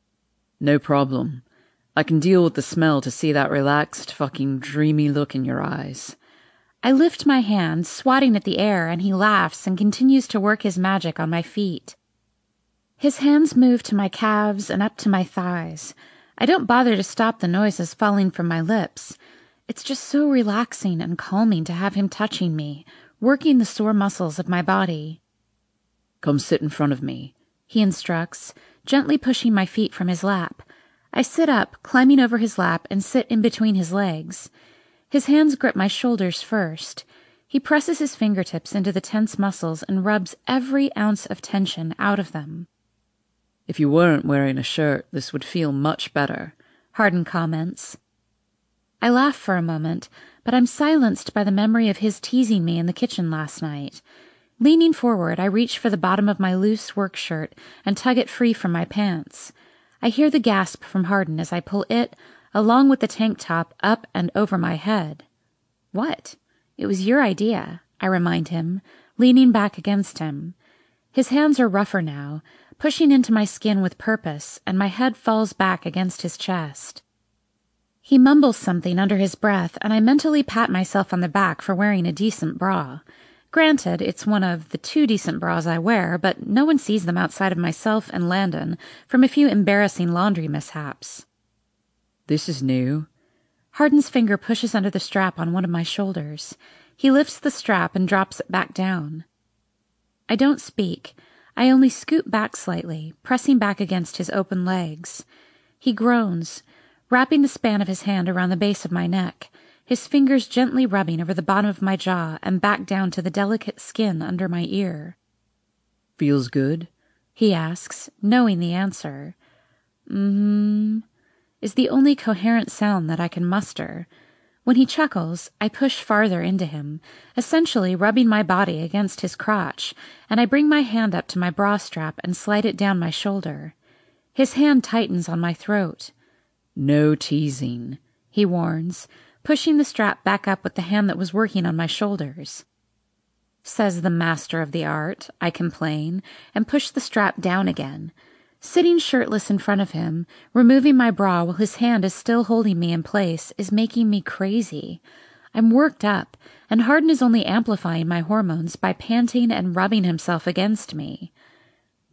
No problem. I can deal with the smell to see that relaxed, fucking dreamy look in your eyes. I lift my hand, swatting at the air, and he laughs and continues to work his magic on my feet. His hands move to my calves and up to my thighs. I don't bother to stop the noises falling from my lips. It's just so relaxing and calming to have him touching me, working the sore muscles of my body. Come sit in front of me, he instructs, gently pushing my feet from his lap. I sit up, climbing over his lap, and sit in between his legs. His hands grip my shoulders first. He presses his fingertips into the tense muscles and rubs every ounce of tension out of them. If you weren't wearing a shirt, this would feel much better, Hardin comments. I laugh for a moment, but I'm silenced by the memory of his teasing me in the kitchen last night. Leaning forward, I reach for the bottom of my loose work shirt and tug it free from my pants. I hear the gasp from Hardin as I pull it, along with the tank top, up and over my head. What? It was your idea, I remind him, leaning back against him. His hands are rougher now, pushing into my skin with purpose, and my head falls back against his chest. He mumbles something under his breath, and I mentally pat myself on the back for wearing a decent bra. Granted, it's one of the 2 decent bras I wear, but no one sees them outside of myself and Landon from a few embarrassing laundry mishaps. This is new. Hardin's finger pushes under the strap on one of my shoulders. He lifts the strap and drops it back down. I don't speak. I only scoot back slightly, pressing back against his open legs. He groans, wrapping the span of his hand around the base of my neck, his fingers gently rubbing over the bottom of my jaw and back down to the delicate skin under my ear. Feels good? He asks, knowing the answer. Is the only coherent sound that I can muster. When he chuckles, I push farther into him, essentially rubbing my body against his crotch, and I bring my hand up to my bra strap and slide it down my shoulder. His hand tightens on my throat. No teasing, he warns, pushing the strap back up with the hand that was working on my shoulders. Says the master of the art, I complain, and push the strap down again. Sitting shirtless in front of him, removing my bra while his hand is still holding me in place, is making me crazy. I'm worked up, and Hardin is only amplifying my hormones by panting and rubbing himself against me.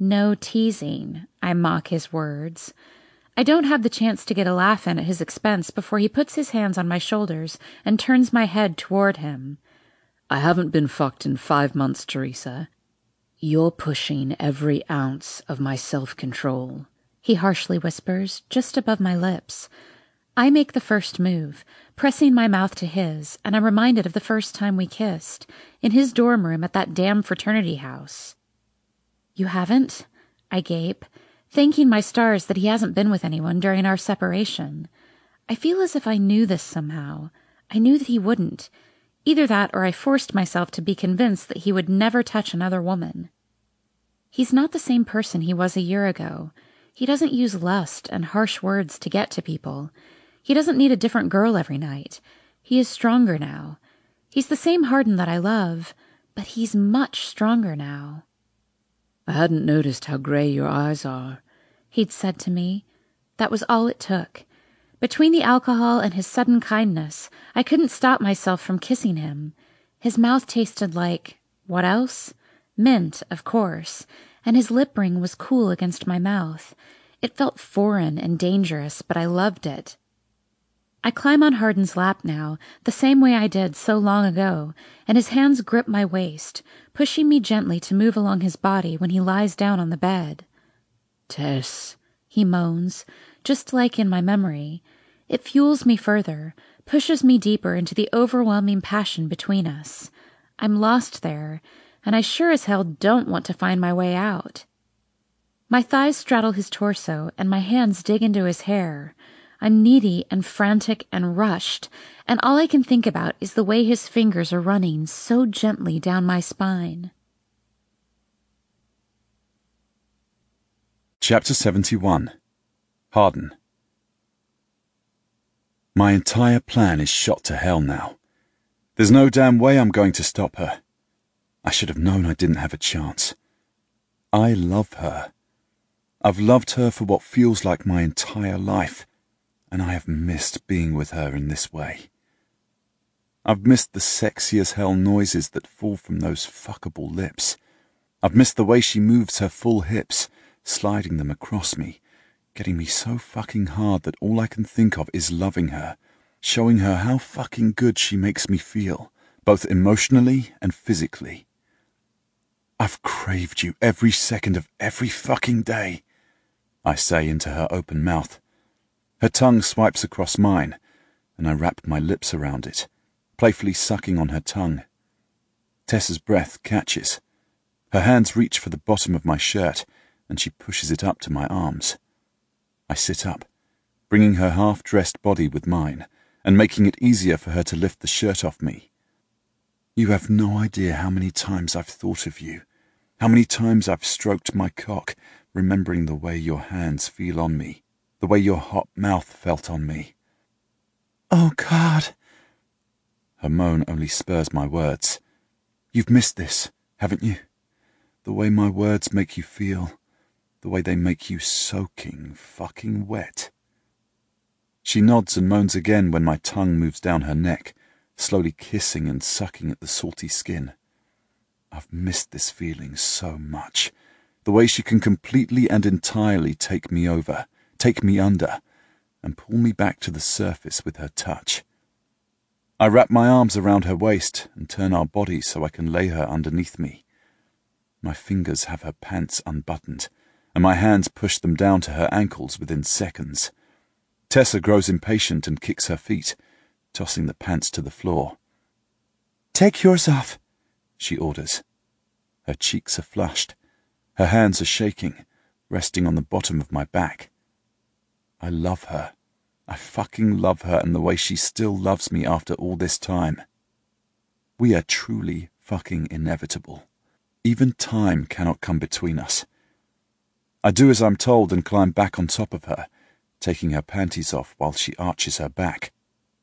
No teasing, I mock his words. I don't have the chance to get a laugh in at his expense before he puts his hands on my shoulders and turns my head toward him. I haven't been fucked in 5 months, Teresa. You're pushing every ounce of my self-control, he harshly whispers, just above my lips. I make the first move, pressing my mouth to his, and I'm reminded of the first time we kissed, in his dorm room at that damn fraternity house. You haven't? I gape, thanking my stars that he hasn't been with anyone during our separation. I feel as if I knew this somehow. I knew that he wouldn't. Either that or I forced myself to be convinced that he would never touch another woman. He's not the same person he was a year ago. He doesn't use lust and harsh words to get to people. He doesn't need a different girl every night. He is stronger now. He's the same Hardin that I love, but he's much stronger now. I hadn't noticed how grey your eyes are, he'd said to me. That was all it took. Between the alcohol and his sudden kindness, I couldn't stop myself from kissing him. His mouth tasted like, what else? Mint, of course, and his lip ring was cool against my mouth. It felt foreign and dangerous, but I loved it. I climb on Hardin's lap now, the same way I did so long ago, and his hands grip my waist, pushing me gently to move along his body when he lies down on the bed. Tess, he moans, just like in my memory. It fuels me further, pushes me deeper into the overwhelming passion between us. I'm lost there, and I sure as hell don't want to find my way out. My thighs straddle his torso, and my hands dig into his hair. I'm needy and frantic and rushed, and all I can think about is the way his fingers are running so gently down my spine. Chapter 71. Hardin. My entire plan is shot to hell now. There's no damn way I'm going to stop her. I should have known I didn't have a chance. I love her. I've loved her for what feels like my entire life, and I have missed being with her in this way. I've missed the sexy as hell noises that fall from those fuckable lips. I've missed the way she moves her full hips, sliding them across me, getting me so fucking hard that all I can think of is loving her, showing her how fucking good she makes me feel, both emotionally and physically. I've craved you every second of every fucking day, I say into her open mouth. Her tongue swipes across mine, and I wrap my lips around it, playfully sucking on her tongue. Tessa's breath catches. Her hands reach for the bottom of my shirt, and she pushes it up to my arms. I sit up, bringing her half-dressed body with mine, and making it easier for her to lift the shirt off me. You have no idea how many times I've thought of you, how many times I've stroked my cock, remembering the way your hands feel on me, the way your hot mouth felt on me. Oh, God. Her moan only spurs my words. You've missed this, haven't you? The way my words make you feel, the way they make you soaking fucking wet. She nods and moans again when my tongue moves down her neck, slowly kissing and sucking at the salty skin. I've missed this feeling so much. The way she can completely and entirely take me over, take me under, and pull me back to the surface with her touch. I wrap my arms around her waist and turn our bodies so I can lay her underneath me. My fingers have her pants unbuttoned, and my hands push them down to her ankles within seconds. Tessa grows impatient and kicks her feet, tossing the pants to the floor. Take yours off, she orders. Her cheeks are flushed. Her hands are shaking, resting on the bottom of my back. I love her. I fucking love her and the way she still loves me after all this time. We are truly fucking inevitable. Even time cannot come between us. I do as I'm told and climb back on top of her, taking her panties off while she arches her back.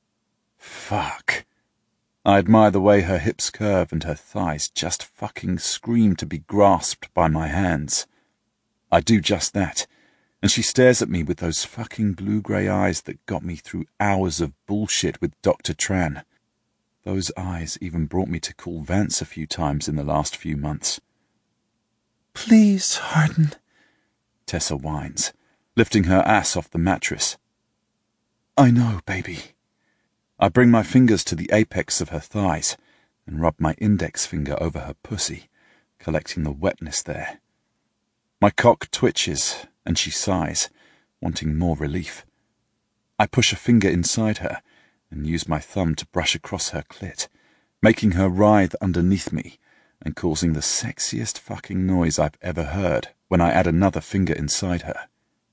Fuck. I admire the way her hips curve and her thighs just fucking scream to be grasped by my hands. I do just that, and she stares at me with those fucking blue-grey eyes that got me through hours of bullshit with Dr. Tran. Those eyes even brought me to call Vance a few times in the last few months. Please, Hardin. Tessa whines, lifting her ass off the mattress. I know, baby. I bring my fingers to the apex of her thighs and rub my index finger over her pussy, collecting the wetness there. My cock twitches and she sighs, wanting more relief. I push a finger inside her and use my thumb to brush across her clit, making her writhe underneath me and causing the sexiest fucking noise I've ever heard when I add another finger inside her.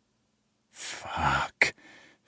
Fuck.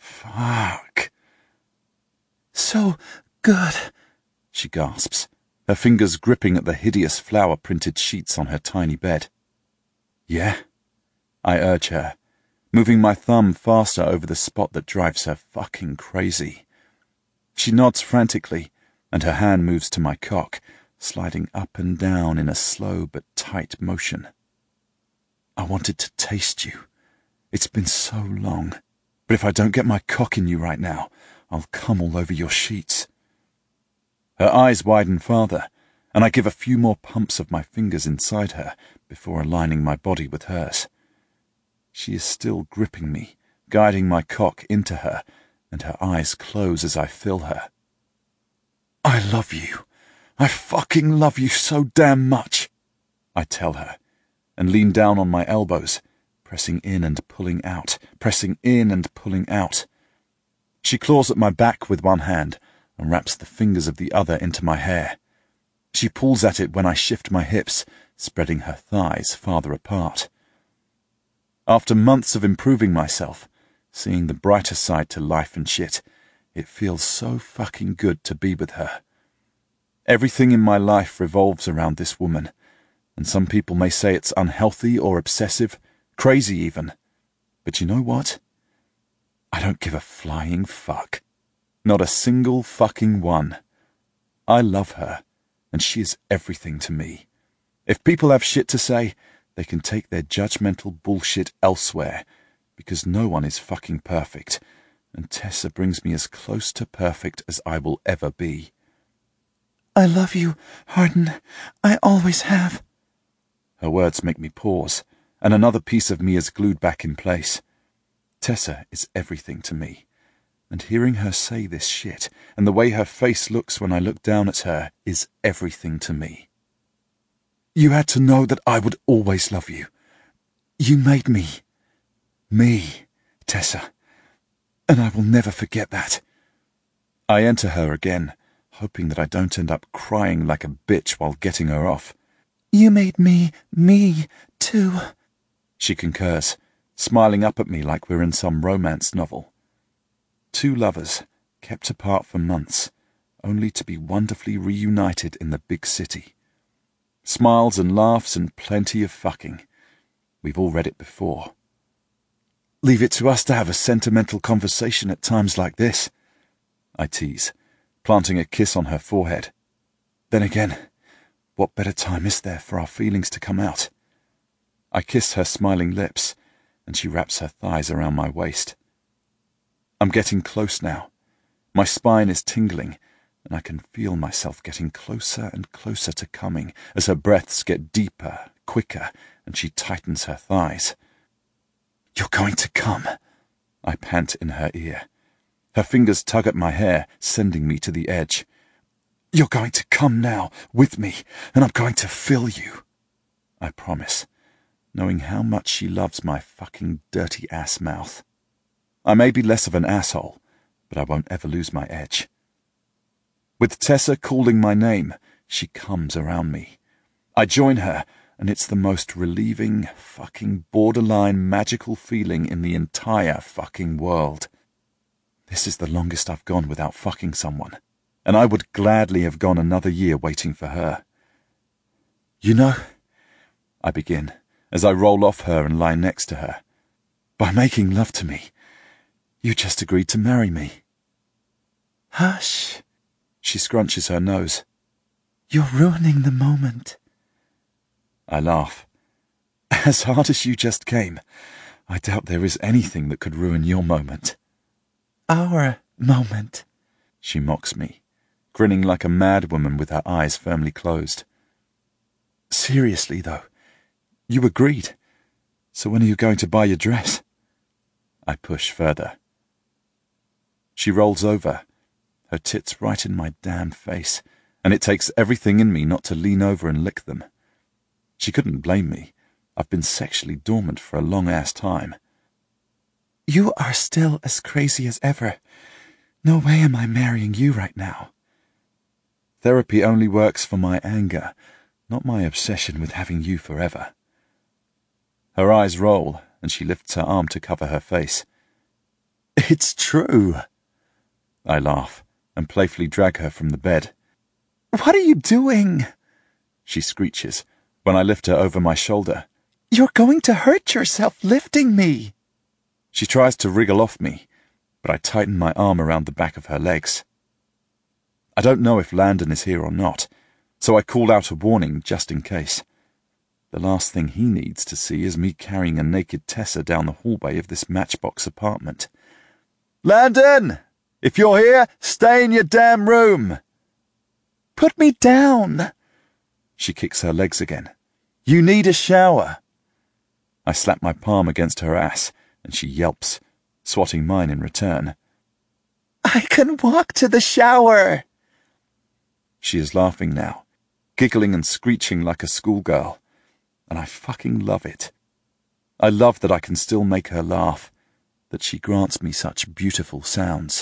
So good, she gasps, her fingers gripping at the hideous flower-printed sheets on her tiny bed. Yeah? I urge her, moving my thumb faster over the spot that drives her fucking crazy. She nods frantically, and her hand moves to my cock, sliding up and down in a slow but tight motion. I wanted to taste you. It's been so long. But if I don't get my cock in you right now, I'll come all over your sheets. Her eyes widen farther, and I give a few more pumps of my fingers inside her before aligning my body with hers. She is still gripping me, guiding my cock into her, and her eyes close as I fill her. I love you. I fucking love you so damn much, I tell her, and lean down on my elbows, pressing in and pulling out, pressing in and pulling out. She claws at my back with one hand and wraps the fingers of the other into my hair. She pulls at it when I shift my hips, spreading her thighs farther apart. After months of improving myself, seeing the brighter side to life and shit, it feels so fucking good to be with her. Everything in my life revolves around this woman, and some people may say it's unhealthy or obsessive, crazy even. But you know what? I don't give a flying fuck. Not a single fucking one. I love her, and she is everything to me. If people have shit to say, they can take their judgmental bullshit elsewhere, because no one is fucking perfect, and Tessa brings me as close to perfect as I will ever be. I love you, Hardin. I always have. Her words make me pause, and another piece of me is glued back in place. Tessa is everything to me, and hearing her say this shit, and the way her face looks when I look down at her, is everything to me. You had to know that I would always love you. You made me. Me, Tessa. And I will never forget that. I enter her again, hoping that I don't end up crying like a bitch while getting her off. You made me, too. She concurs, smiling up at me like we're in some romance novel. Two lovers, kept apart for months, only to be wonderfully reunited in the big city. Smiles and laughs and plenty of fucking. We've all read it before. Leave it to us to have a sentimental conversation at times like this, I tease, planting a kiss on her forehead. Then again, what better time is there for our feelings to come out? I kiss her smiling lips, and she wraps her thighs around my waist. I'm getting close now. My spine is tingling, and I can feel myself getting closer and closer to coming as her breaths get deeper, quicker, and she tightens her thighs. You're going to come, I pant in her ear. Her fingers tug at my hair, sending me to the edge. You're going to come now, with me, and I'm going to fill you, I promise, knowing how much she loves my fucking dirty ass mouth. I may be less of an asshole, but I won't ever lose my edge. With Tessa calling my name, she comes around me. I join her, and it's the most relieving, fucking borderline magical feeling in the entire fucking world. This is the longest I've gone without fucking someone, and I would gladly have gone another year waiting for her. You know, I begin, as I roll off her and lie next to her, by making love to me, you just agreed to marry me. Hush. She scrunches her nose. You're ruining the moment. I laugh. As hard as you just came, I doubt there is anything that could ruin your moment. Our moment, she mocks me, grinning like a mad woman with her eyes firmly closed. Seriously, though, You agreed. So when are you going to buy your dress? I push further. She rolls over, her tits right in my damn face, and it takes everything in me not to lean over and lick them. She couldn't blame me. I've been sexually dormant for a long-ass time. You are still as crazy as ever. No way am I marrying you right now. Therapy only works for my anger, not my obsession with having you forever. Her eyes roll, and she lifts her arm to cover her face. It's true. I laugh and playfully drag her from the bed. What are you doing? She screeches when I lift her over my shoulder. You're going to hurt yourself lifting me. She tries to wriggle off me, but I tighten my arm around the back of her legs. I don't know if Landon is here or not, so I call out a warning just in case. The last thing he needs to see is me carrying a naked Tessa down the hallway of this matchbox apartment. Landon! If you're here, stay in your damn room! Put me down! She kicks her legs again. You need a shower. I slap my palm against her ass, and she yelps, swatting mine in return. I can walk to the shower! She is laughing now, giggling and screeching like a schoolgirl, and I fucking love it. I love that I can still make her laugh, that she grants me such beautiful sounds.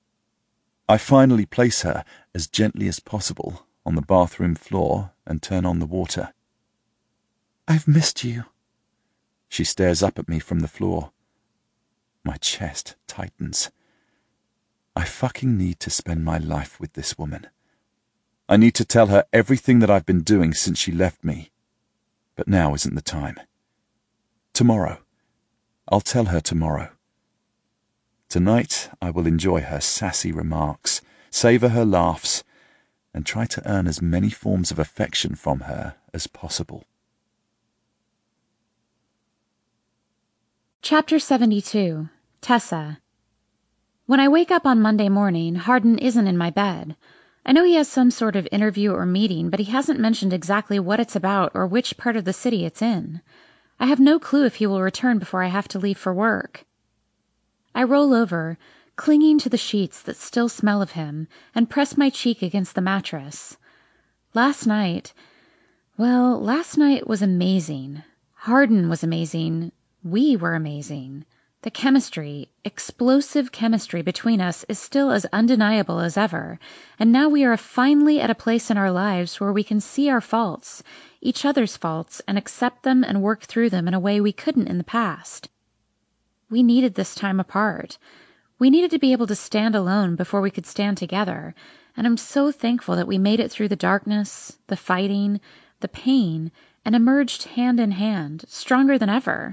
I finally place her as gently as possible on the bathroom floor and turn on the water. I've missed you. She stares up at me from the floor. My chest tightens. I fucking need to spend my life with this woman. I need to tell her everything that I've been doing since she left me. But now isn't the time. Tomorrow. I'll tell her tomorrow. Tonight I will enjoy her sassy remarks, savour her laughs, and try to earn as many forms of affection from her as possible. Chapter 72. Tessa. When I wake up on Monday morning, Hardin isn't in my bed. I know he has some sort of interview or meeting, but he hasn't mentioned exactly what it's about or which part of the city it's in. I have no clue if he will return before I have to leave for work. I roll over, clinging to the sheets that still smell of him, and press my cheek against the mattress. Last night was amazing. Hardin was amazing. We were amazing. The chemistry, explosive chemistry between us is still as undeniable as ever, and now we are finally at a place in our lives where we can see our faults, each other's faults, and accept them and work through them in a way we couldn't in the past. We needed this time apart. We needed to be able to stand alone before we could stand together, and I'm so thankful that we made it through the darkness, the fighting, the pain, and emerged hand in hand, stronger than ever.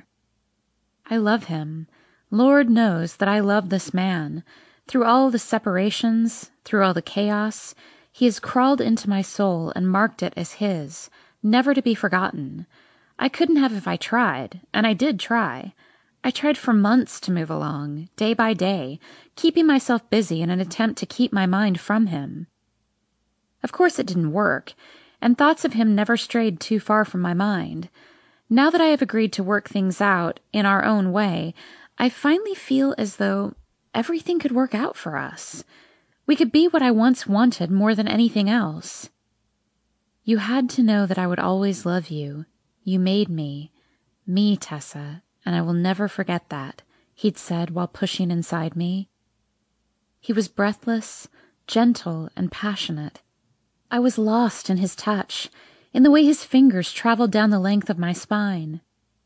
I love him. Lord knows that I love this man. Through all the separations, through all the chaos, he has crawled into my soul and marked it as his, never to be forgotten. I couldn't have if I tried, and I did try. I tried for months to move along, day by day, keeping myself busy in an attempt to keep my mind from him. Of course it didn't work, and thoughts of him never strayed too far from my mind. Now that I have agreed to work things out in our own way, I finally feel as though everything could work out for us. We could be what I once wanted more than anything else. You had to know that I would always love you. You made me, Tessa, and I will never forget that, he'd said while pushing inside me. He was breathless, gentle, and passionate. I was lost in his touch, in the way his fingers traveled down the length of my spine.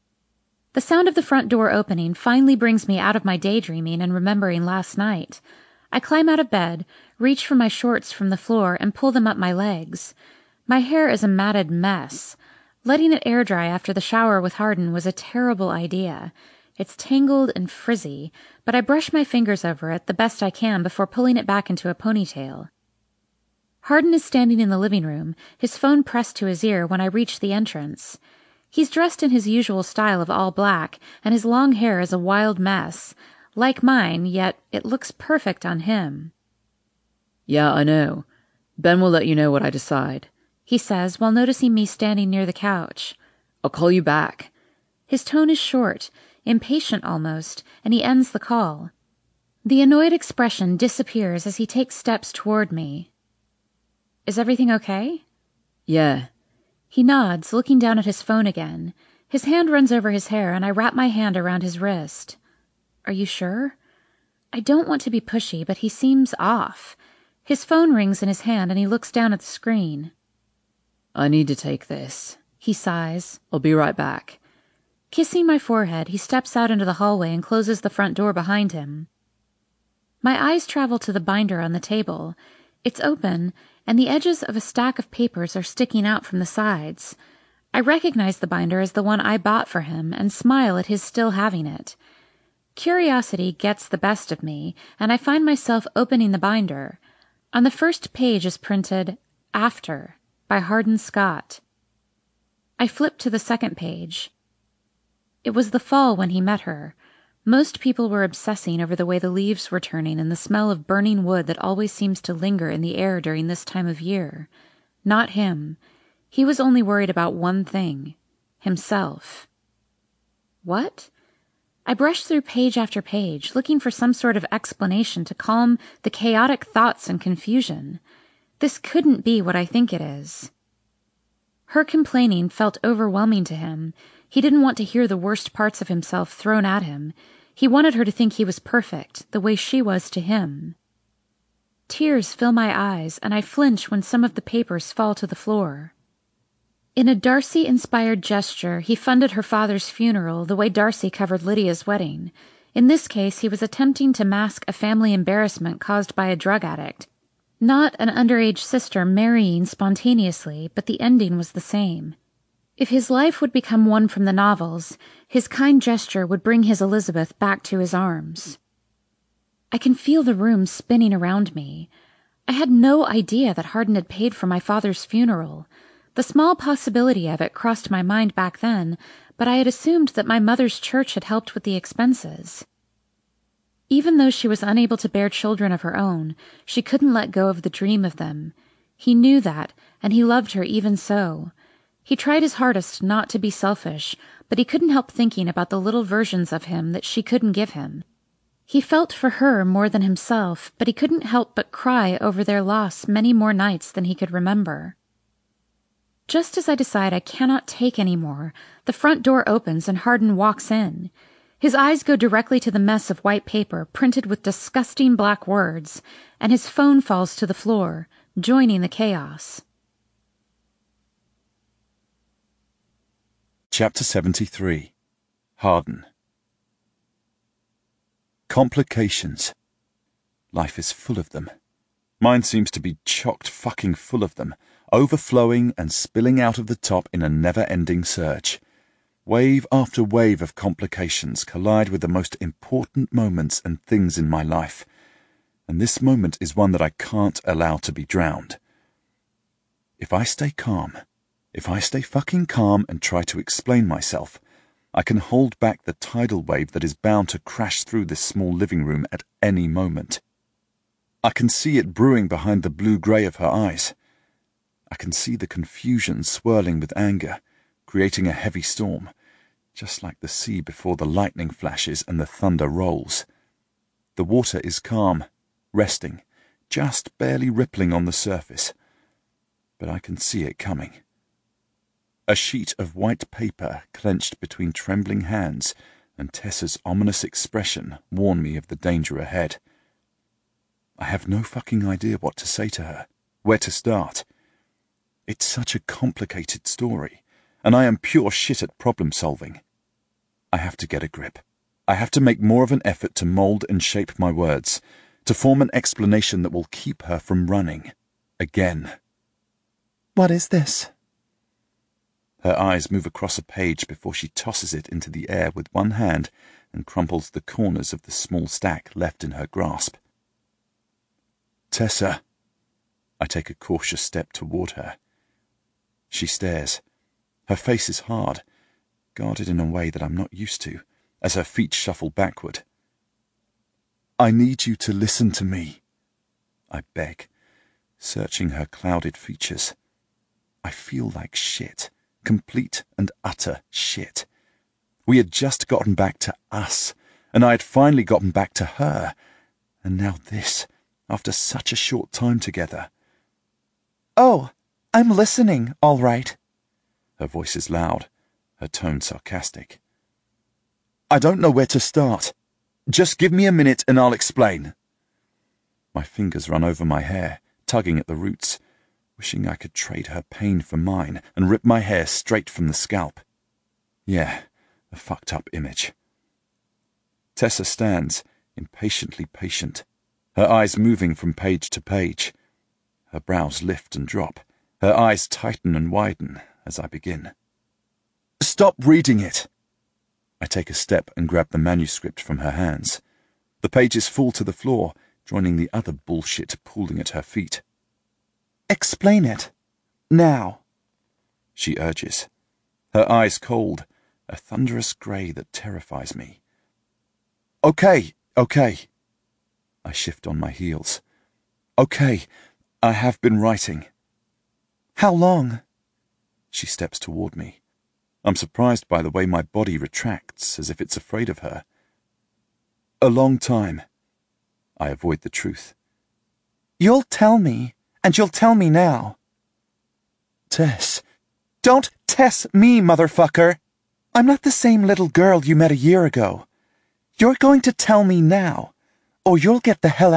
The sound of the front door opening finally brings me out of my daydreaming and remembering last night. I climb out of bed, reach for my shorts from the floor, and pull them up my legs. My hair is a matted mess. Letting it air dry after the shower with Hardin was a terrible idea. It's tangled and frizzy, but I brush my fingers over it the best I can before pulling it back into a ponytail. Hardin is standing in the living room, his phone pressed to his ear when I reach the entrance. He's dressed in his usual style of all black, and his long hair is a wild mess. Like mine, yet it looks perfect on him. Yeah, I know. Ben will let you know what I decide, he says while noticing me standing near the couch. I'll call you back. His tone is short, impatient almost, and he ends the call. The annoyed expression disappears as he takes steps toward me. Is everything okay? Yeah. He nods, looking down at his phone again. His hand runs over his hair, and I wrap my hand around his wrist. Are you sure? I don't want to be pushy, but he seems off. His phone rings in his hand, and he looks down at the screen. I need to take this. He sighs. I'll be right back. Kissing my forehead, he steps out into the hallway and closes the front door behind him. My eyes travel to the binder on the table. It's open, and the edges of a stack of papers are sticking out from the sides. I recognize the binder as the one I bought for him and smile at his still having it. Curiosity gets the best of me, and I find myself opening the binder. On the first page is printed, After, by Hardin Scott. I flip to the second page. It was the fall when he met her. Most people were obsessing over the way the leaves were turning and the smell of burning wood that always seems to linger in the air during this time of year. Not him. He was only worried about one thing. Himself. What? I brush through page after page, looking for some sort of explanation to calm the chaotic thoughts and confusion. This couldn't be what I think it is. Her complaining felt overwhelming to him. He didn't want to hear the worst parts of himself thrown at him. He wanted her to think he was perfect, the way she was to him. Tears fill my eyes, and I flinch when some of the papers fall to the floor. In a Darcy-inspired gesture, he funded her father's funeral the way Darcy covered Lydia's wedding. In this case, he was attempting to mask a family embarrassment caused by a drug addict. Not an underage sister marrying spontaneously, but the ending was the same. If his life would become one from the novels, his kind gesture would bring his Elizabeth back to his arms. I can feel the room spinning around me. I had no idea that Hardin had paid for my father's funeral. The small possibility of it crossed my mind back then, but I had assumed that my mother's church had helped with the expenses. Even though she was unable to bear children of her own, she couldn't let go of the dream of them. He knew that, and he loved her even so. He tried his hardest not to be selfish, but he couldn't help thinking about the little versions of him that she couldn't give him. He felt for her more than himself, but he couldn't help but cry over their loss many more nights than he could remember. Just as I decide I cannot take any more, the front door opens and Hardin walks in. His eyes go directly to the mess of white paper printed with disgusting black words, and his phone falls to the floor, joining the chaos. Chapter 73. Hardin. Complications. Life is full of them. Mine seems to be chocked fucking full of them, overflowing and spilling out of the top in a never-ending surge. Wave after wave of complications collide with the most important moments and things in my life, and this moment is one that I can't allow to be drowned. If I stay calm, if I stay fucking calm and try to explain myself, I can hold back the tidal wave that is bound to crash through this small living room at any moment. I can see it brewing behind the blue-grey of her eyes. I can see the confusion swirling with anger, creating a heavy storm, just like the sea before the lightning flashes and the thunder rolls. The water is calm, resting, just barely rippling on the surface, but I can see it coming. A sheet of white paper clenched between trembling hands, and Tessa's ominous expression warned me of the danger ahead. I have no fucking idea what to say to her, where to start. It's such a complicated story, and I am pure shit at problem-solving. I have to get a grip. I have to make more of an effort to mold and shape my words, to form an explanation that will keep her from running. Again. What is this? Her eyes move across a page before she tosses it into the air with one hand and crumples the corners of the small stack left in her grasp. Tessa. I take a cautious step toward her. She stares. Her face is hard, guarded in a way that I'm not used to, as her feet shuffle backward. I need you to listen to me, I beg, searching her clouded features. I feel like shit, Complete and utter shit. We had just gotten back to us, and I had finally gotten back to her. And now this, after such a short time together. Oh, I'm listening, all right. Her voice is loud, her tone sarcastic. I don't know where to start. Just give me a minute and I'll explain. My fingers run over my hair, tugging at the roots, wishing I could trade her pain for mine and rip my hair straight from the scalp. Yeah, a fucked up image. Tessa stands, impatiently patient, her eyes moving from page to page. Her brows lift and drop, her eyes tighten and widen as I begin. Stop reading it! I take a step and grab the manuscript from her hands. The pages fall to the floor, joining the other bullshit pooling at her feet. Explain it. Now. She urges, her eyes cold, a thunderous grey that terrifies me. Okay. I shift on my heels. Okay, I have been writing. How long? She steps toward me. I'm surprised by the way my body retracts, as if it's afraid of her. A long time. I avoid the truth. You'll tell me, and you'll tell me now. Tess. Don't Tess me, motherfucker! I'm not the same little girl you met a year ago. You're going to tell me now, or you'll get the hell